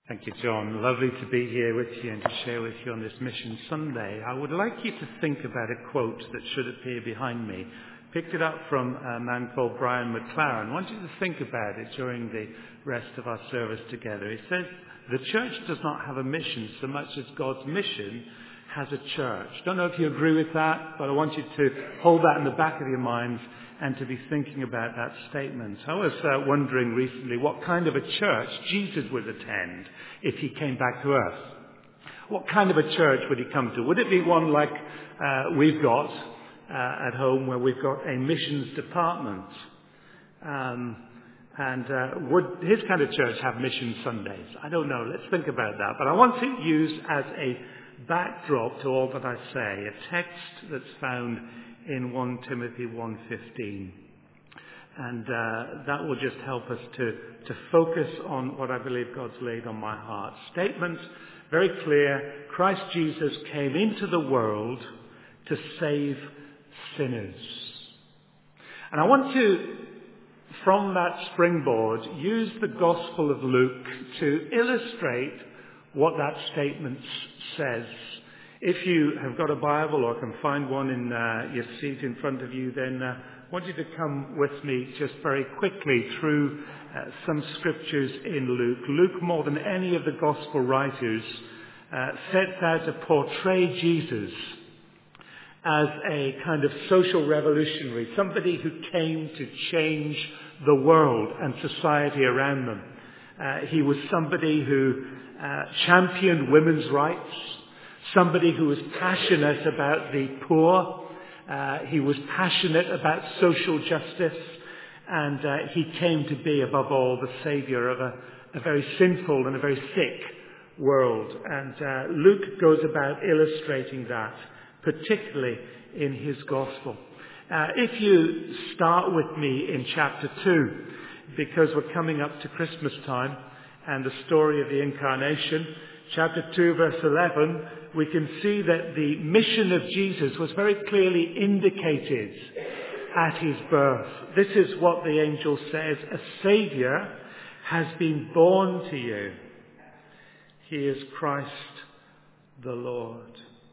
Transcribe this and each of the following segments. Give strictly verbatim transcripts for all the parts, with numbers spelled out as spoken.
Thank you, John. Lovely to be here with you and to share with you on this Mission Sunday. I would like you to think about a quote that should appear behind me. Picked it up from a man called Brian McLaren. I want you to think about it during the rest of our service together. He says, "The church does not have a mission so much as God's mission has a church." Don't know if you agree with that, but I want you to hold that in the back of your minds and to be thinking about that statement. I was uh, wondering recently what kind of a church Jesus would attend if he came back to earth. What kind of a church would he come to? Would it be one like uh, we've got uh, at home, where we've got a missions department? Um, and uh, would his kind of church have mission Sundays? I don't know. Let's think about that. But I want to use as a backdrop to all that I say a text that's found in First Timothy one fifteen. And uh, that will just help us to, to focus on what I believe God's laid on my heart. Statement, very clear: Christ Jesus came into the world to save sinners. And I want to, from that springboard, use the Gospel of Luke to illustrate what that statement says. If you have got a Bible or can find one in uh, your seat in front of you, then uh, I want you to come with me just very quickly through uh, some scriptures in Luke. Luke, more than any of the Gospel writers, uh, sets out to portray Jesus as a kind of social revolutionary, somebody who came to change the world and society around them. Uh, he was somebody who uh, championed women's rights, somebody who was passionate about the poor. Uh, he was passionate about social justice, and uh, he came to be, above all, the saviour of a, a very sinful and a very sick world. And uh, Luke goes about illustrating that, particularly in his gospel. Uh, if you start with me in chapter two, because we're coming up to Christmas time and the story of the incarnation, chapter two, verse eleven, we can see that the mission of Jesus was very clearly indicated at his birth. This is what the angel says: "A Saviour has been born to you. He is Christ the Lord."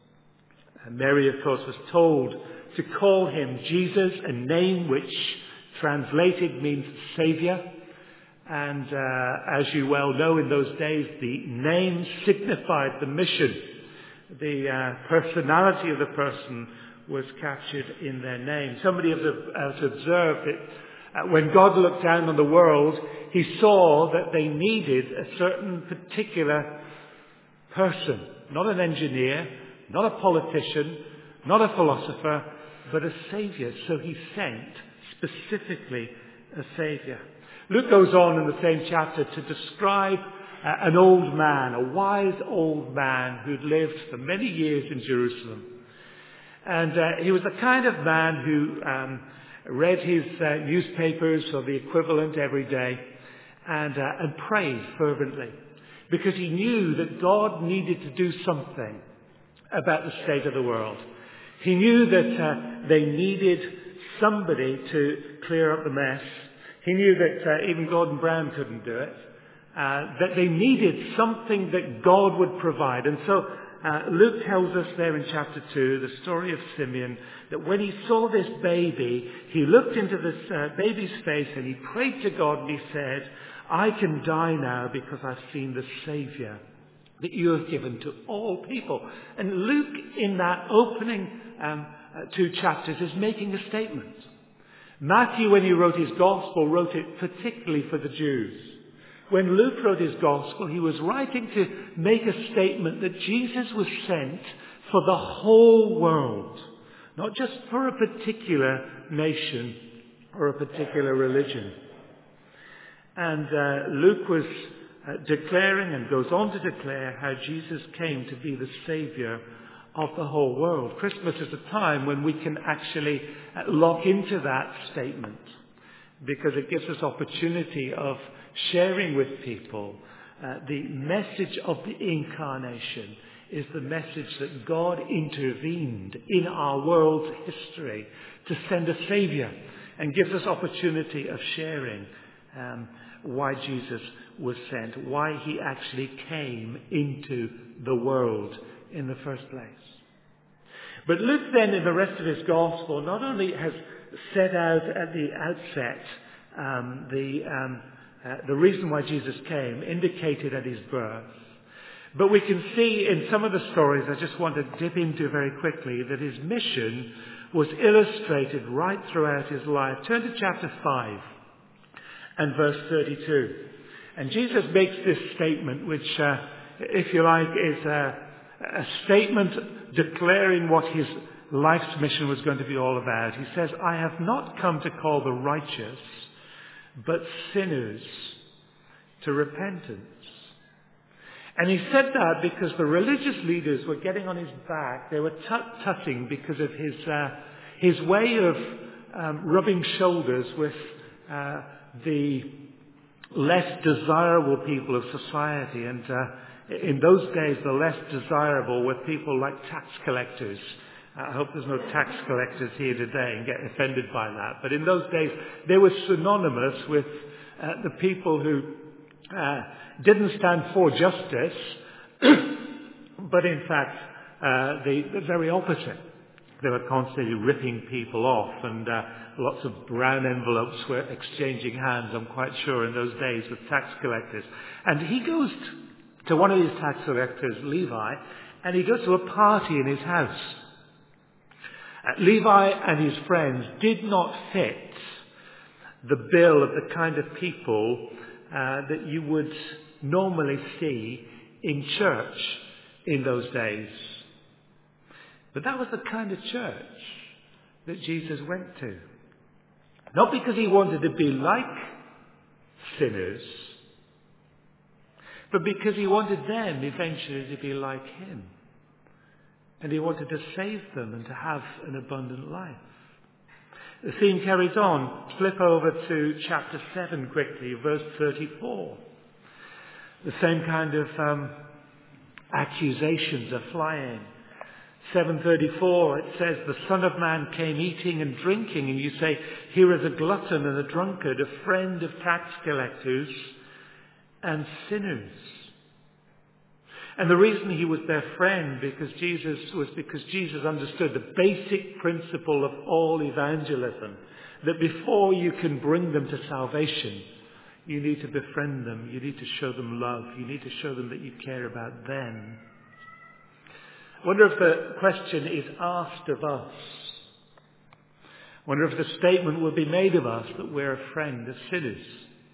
And Mary, of course, was told to call him Jesus, a name which translated means Saviour. And uh, as you well know, in those days, the name signified the mission. The uh, personality of the person was captured in their name. Somebody has, has observed that uh, when God looked down on the world, he saw that they needed a certain particular person. Not an engineer, not a politician, not a philosopher, but a saviour. So he sent specifically a saviour. Luke goes on in the same chapter to describe uh, an old man, a wise old man who'd lived for many years in Jerusalem. And uh, he was the kind of man who um, read his uh, newspapers or the equivalent every day and, uh, and prayed fervently, because he knew that God needed to do something about the state of the world. He knew that uh, they needed somebody to clear up the mess. He knew that uh, even Gordon Brown couldn't do it, uh, that they needed something that God would provide. And so uh, Luke tells us there in chapter two, the story of Simeon, that when he saw this baby, he looked into this uh, baby's face and he prayed to God and he said, "I can die now because I've seen the Saviour that you have given to all people." And Luke, in that opening um, uh, two chapters, is making a statement. Matthew, when he wrote his gospel, wrote it particularly for the Jews. When Luke wrote his gospel, he was writing to make a statement that Jesus was sent for the whole world, not just for a particular nation or a particular religion. And uh, Luke was uh, declaring, and goes on to declare, how Jesus came to be the Saviour of the whole world. Christmas is a time when we can actually uh, lock into that statement, because it gives us opportunity of sharing with people uh, the message of the incarnation is the message that God intervened in our world's history to send a Saviour, and gives us opportunity of sharing um, why Jesus was sent, why he actually came into the world in the first place. But Luke then, in the rest of his gospel, not only has set out at the outset um, the, um, uh, the reason why Jesus came, indicated at his birth, but we can see in some of the stories, I just want to dip into very quickly, that his mission was illustrated right throughout his life. Turn to chapter five and verse thirty-two. And Jesus makes this statement, which, uh, if you like, is a, a statement declaring what his life's mission was going to be all about. He says, I have not come to call the righteous, but sinners to repentance. And he said that because the religious leaders were getting on his back. They were tut-tutting because of his uh, his way of um, rubbing shoulders with uh, the less desirable people of society. And uh, in those days, the less desirable were people like tax collectors. I hope there's no tax collectors here today and get offended by that. But in those days, they were synonymous with uh, the people who uh, didn't stand for justice, but in fact, uh, the, the very opposite. They were constantly ripping people off, and uh, lots of brown envelopes were exchanging hands, I'm quite sure, in those days with tax collectors. And he goes to one of these tax collectors, Levi, and he goes to a party in his house. Uh, Levi and his friends did not fit the bill of the kind of people uh, that you would normally see in church in those days. But that was the kind of church that Jesus went to. Not because he wanted to be like sinners, but because he wanted them eventually to be like him. And he wanted to save them and to have an abundant life. The theme carries on. Flip over to chapter seven quickly, verse thirty-four. The same kind of um, accusations are flying. seven thirty-four, it says, the Son of Man came eating and drinking, and you say, here is a glutton and a drunkard, a friend of tax collectors and sinners. And the reason he was their friend because Jesus was because Jesus understood the basic principle of all evangelism, that before you can bring them to salvation, you need to befriend them, you need to show them love, you need to show them that you care about them. I wonder if the question is asked of us. I wonder if the statement will be made of us that we're a friend of sinners.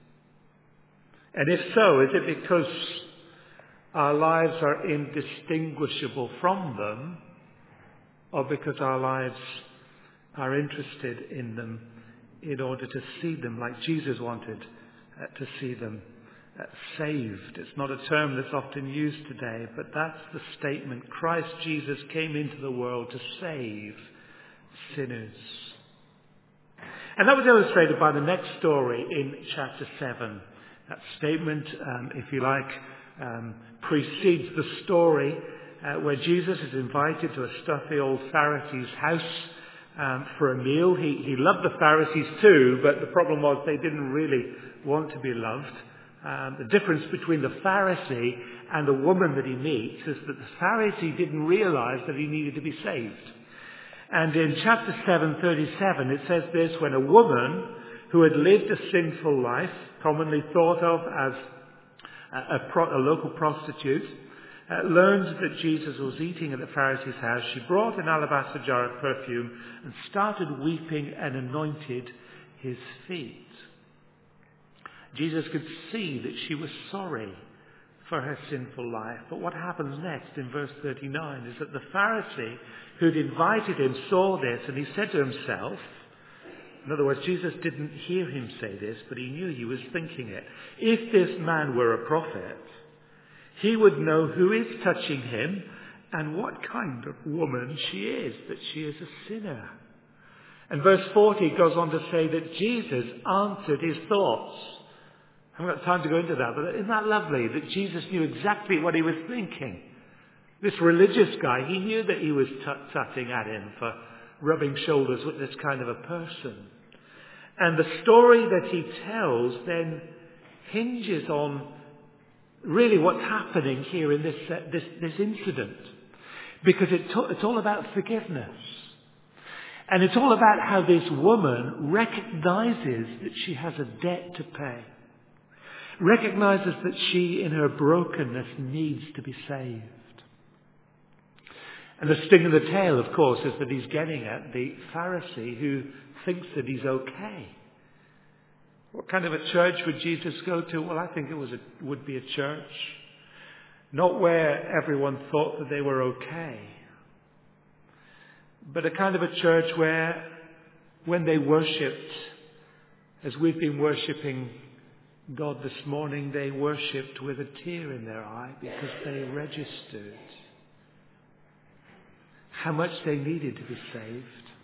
And if so, is it because our lives are indistinguishable from them, or because our lives are interested in them in order to see them like Jesus wanted uh, to see them uh, saved? It's not a term that's often used today, but that's the statement. Christ Jesus came into the world to save sinners. And that was illustrated by the next story in chapter seven. That statement, um, if you like, um, precedes the story uh, where Jesus is invited to a stuffy old Pharisee's house um, for a meal. He, he loved the Pharisees too, but the problem was they didn't really want to be loved. Um, the difference between the Pharisee and the woman that he meets is that the Pharisee didn't realize that he needed to be saved. And in chapter seven thirty-seven it says this: when a woman who had lived a sinful life, commonly thought of as a, a, pro, a local prostitute, uh, learned that Jesus was eating at the Pharisee's house, she brought an alabaster jar of perfume and started weeping and anointed his feet. Jesus could see that she was sorry for her sinful life. But what happens next in verse thirty-nine is that the Pharisee who'd invited him saw this, and he said to himself, in other words, Jesus didn't hear him say this, but he knew he was thinking it. If this man were a prophet, he would know who is touching him and what kind of woman she is, that she is a sinner. And verse forty goes on to say that Jesus answered his thoughts. I haven't got time to go into that, but isn't that lovely that Jesus knew exactly what he was thinking? This religious guy, he knew that he was tut-tutting at him for rubbing shoulders with this kind of a person. And the story that he tells then hinges on really what's happening here in this uh, this, this incident. Because it to- it's all about forgiveness. And it's all about how this woman recognizes that she has a debt to pay. Recognizes that she, in her brokenness, needs to be saved. And the sting of the tail, of course, is that he's getting at the Pharisee who thinks that he's okay. What kind of a church would Jesus go to? Well, I think it was a, would be a church, not where everyone thought that they were okay, but a kind of a church where, when they worshipped, as we've been worshipping God this morning, they worshipped with a tear in their eye because they registered how much they needed to be saved,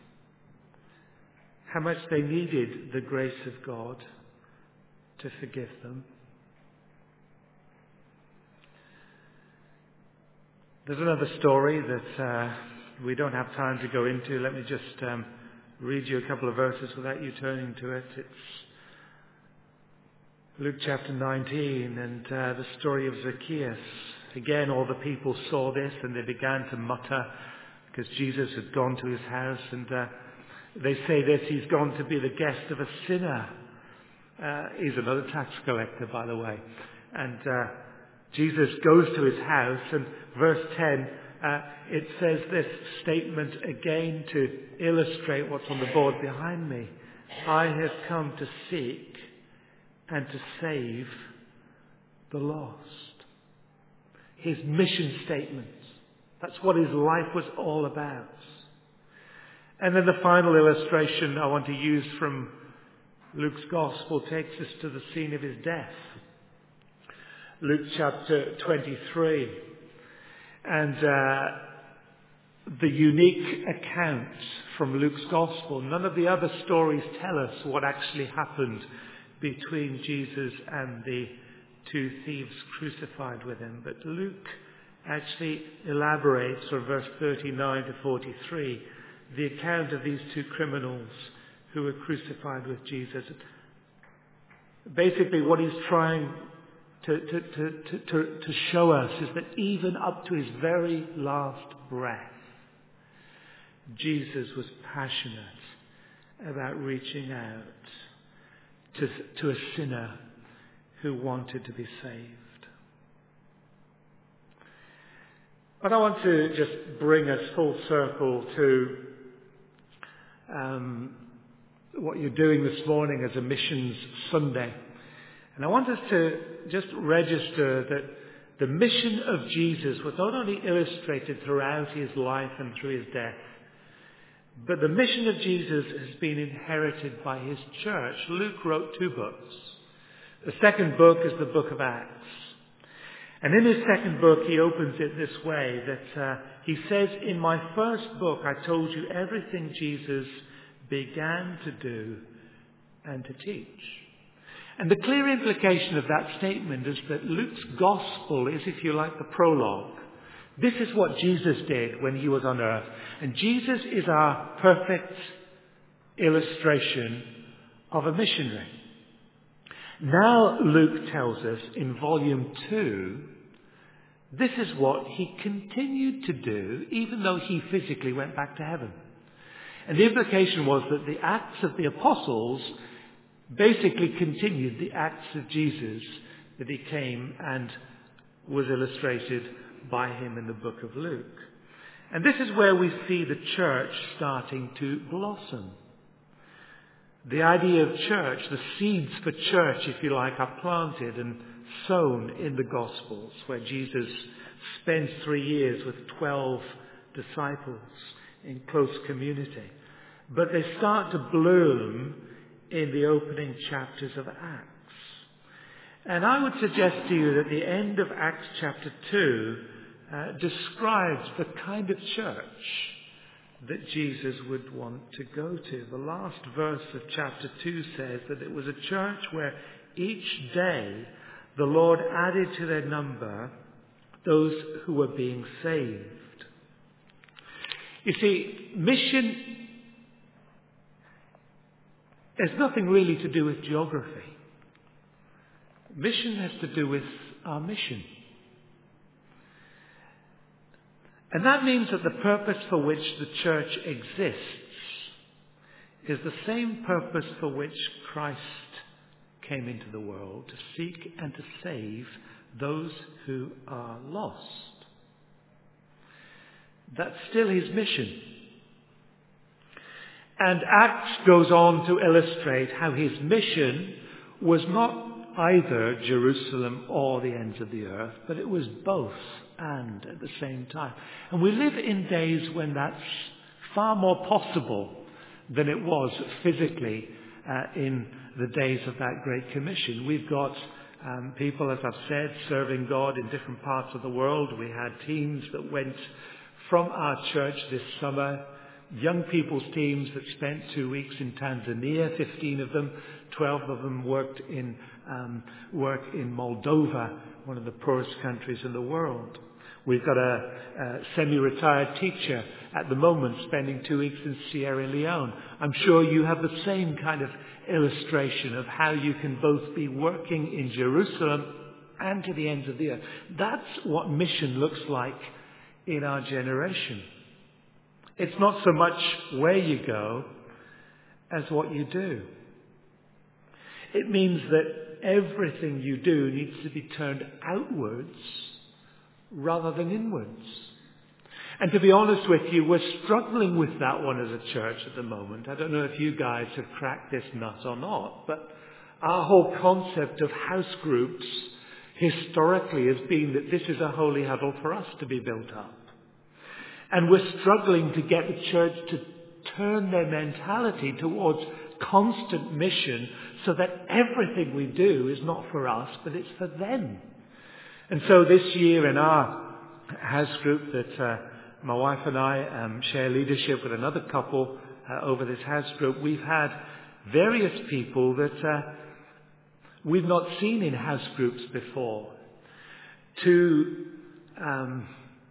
how much they needed the grace of God to forgive them. There's another story that uh, we don't have time to go into. Let me just um, read you a couple of verses without you turning to it. It's Luke chapter nineteen, and uh, the story of Zacchaeus. Again, all the people saw this and they began to mutter because Jesus had gone to his house, and uh, they say this: he's gone to be the guest of a sinner. Uh, he's another tax collector, by the way. And uh, Jesus goes to his house, and verse ten, uh, it says this statement again to illustrate what's on the board behind me. I have come to seek and to save the lost. His mission statement. That's what his life was all about. And then the final illustration I want to use from Luke's Gospel takes us to the scene of his death. Luke chapter twenty-three. And uh, the unique account from Luke's Gospel. None of the other stories tell us what actually happened between Jesus and the two thieves crucified with him. But Luke actually elaborates from verse thirty-nine to forty-three the account of these two criminals who were crucified with Jesus. Basically what he's trying to, to, to, to, to, to show us is that even up to his very last breath, Jesus was passionate about reaching out to, to a sinner who wanted to be saved. But I want to just bring us full circle to um, what you're doing this morning as a Missions Sunday. And I want us to just register that the mission of Jesus was not only illustrated throughout his life and through his death, but the mission of Jesus has been inherited by his church. Luke wrote two books. The second book is the book of Acts. And in his second book, he opens it this way, that uh, he says, in my first book, I told you everything Jesus began to do and to teach. And the clear implication of that statement is that Luke's gospel is, if you like, the prologue. This is what Jesus did when he was on earth. And Jesus is our perfect illustration of a missionary. Now Luke tells us in volume two, this is what he continued to do even though he physically went back to heaven. And the implication was that the Acts of the Apostles basically continued the Acts of Jesus that he came and was illustrated by him in the book of Luke. And this is where we see the church starting to blossom. The idea of church, the seeds for church, if you like, are planted and sown in the Gospels, where Jesus spends three years with twelve disciples in close community. But they start to bloom in the opening chapters of Acts. And I would suggest to you that the end of Acts chapter two uh, describes the kind of church that Jesus would want to go to. The last verse of chapter two says that it was a church where each day the Lord added to their number those who were being saved. You see, mission has nothing really to do with geography. Mission has to do with our mission. And that means that the purpose for which the church exists is the same purpose for which Christ came into the world, to seek and to save those who are lost. That's still his mission. And Acts goes on to illustrate how his mission was not either Jerusalem or the ends of the earth, but it was both and at the same time. And we live in days when that's far more possible than it was physically uh, in the days of that Great Commission. We've got um, people, as I've said, serving God in different parts of the world. We had teams that went from our church this summer, young people's teams that spent two weeks in Tanzania, fifteen of them, twelve of them worked in um, work in Moldova, one of the poorest countries in the world. We've got a, a semi-retired teacher at the moment spending two weeks in Sierra Leone. I'm sure you have the same kind of illustration of how you can both be working in Jerusalem and to the ends of the earth. That's what mission looks like in our generation. It's not so much where you go as what you do. It means that everything you do needs to be turned outwards rather than inwards. And to be honest with you, we're struggling with that one as a church at the moment. I don't know if you guys have cracked this nut or not, but our whole concept of house groups historically has been that this is a holy huddle for us to be built up. And we're struggling to get the church to turn their mentality towards constant mission so that everything we do is not for us, but it's for them. And so this year in our house group that uh, my wife and I um, share leadership with another couple uh, over this house group, we've had various people that uh, we've not seen in house groups before. Two um,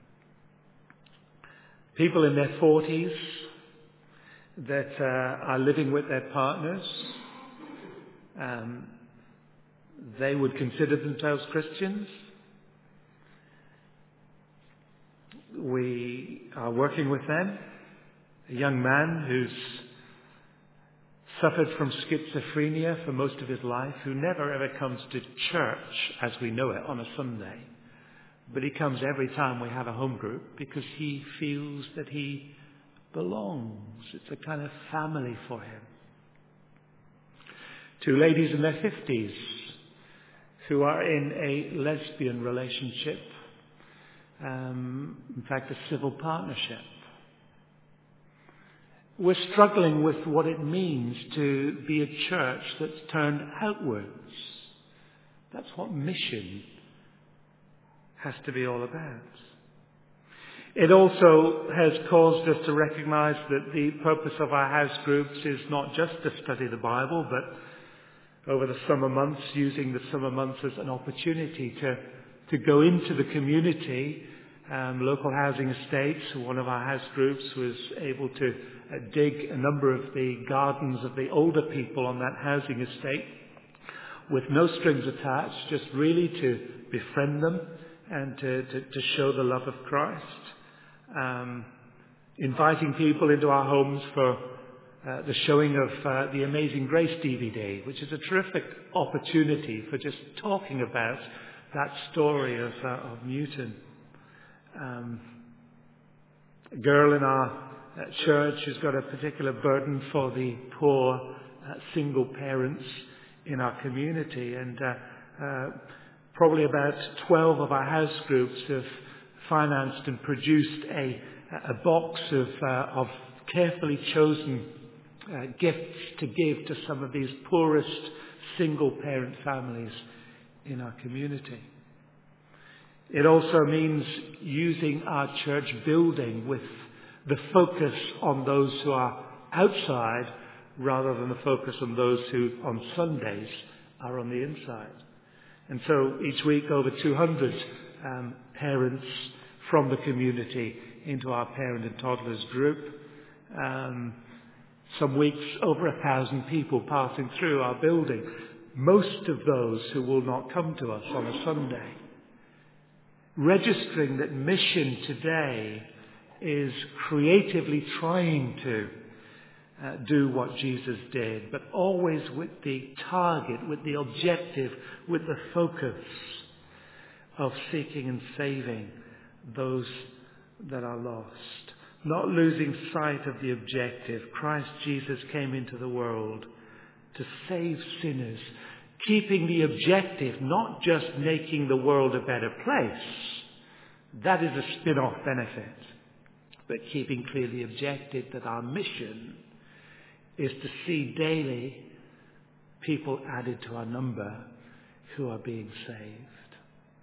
people in their forties that uh, are living with their partners. Um, they would consider themselves Christians. We are working with them. A young man who's suffered from schizophrenia for most of his life, who never ever comes to church as we know it on a Sunday. But he comes every time we have a home group because he feels that he belongs. It's a kind of family for him. Two ladies in their fifties who are in a lesbian relationship. Um, in fact, a civil partnership. We're struggling with what it means to be a church that's turned outwards. That's what mission has to be all about. It also has caused us to recognize that the purpose of our house groups is not just to study the Bible, but over the summer months, using the summer months as an opportunity to, to go into the community. Um, local housing estates, one of our house groups was able to uh, dig a number of the gardens of the older people on that housing estate with no strings attached, just really to befriend them and to, to, to show the love of Christ. Um, inviting people into our homes for uh, the showing of uh, the Amazing Grace D V D, which is a terrific opportunity for just talking about that story of, uh, of Newton. Um, a girl in our uh, church who's got a particular burden for the poor uh, single parents in our community, and uh, uh, probably about twelve of our house groups have financed and produced a, a box of, uh, of carefully chosen uh, gifts to give to some of these poorest single parent families in our community. It also means using our church building with the focus on those who are outside rather than the focus on those who on Sundays are on the inside. And so each week over two hundred um, parents from the community into our parent and toddlers group. Um, some weeks over a thousand people passing through our building. most of those who will not come to us on a Sunday. Registering that mission today is creatively trying to uh, do what Jesus did, but always with the target, with the objective, with the focus of seeking and saving those that are lost. Not losing sight of the objective. Christ Jesus came into the world to save sinners, keeping the objective, not just making the world a better place. That is a spin-off benefit. But keeping clear the objective that our mission is to see daily people added to our number who are being saved.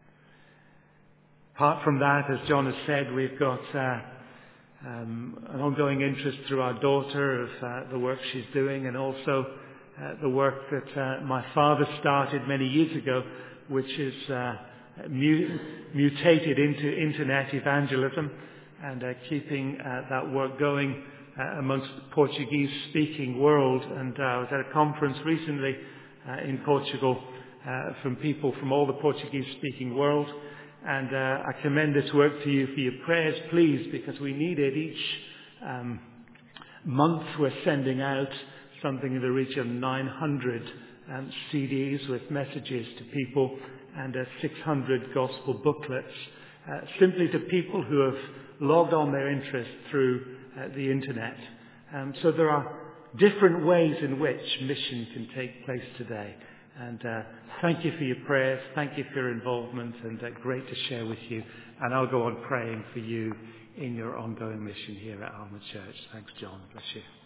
Apart from that, as John has said, we've got uh, um, an ongoing interest through our daughter of uh, the work she's doing, and also uh, the work that uh, my father started many years ago, which is uh, mu- mutated into internet evangelism, and uh, keeping uh, that work going uh, amongst the Portuguese-speaking world. And uh, I was at a conference recently uh, in Portugal uh, from people from all the Portuguese-speaking world. And uh, I commend this work to you for your prayers, please, because we need it. Each um, month we're sending out something in the region of nine hundred um, C Ds with messages to people, and uh, six hundred gospel booklets, uh, simply to people who have logged on their interest through uh, the internet. Um, so there are different ways in which mission can take place today. And uh, thank you for your prayers. Thank you for your involvement, and uh, great to share with you. And I'll go on praying for you in your ongoing mission here at Alma Church. Thanks, John. Bless you.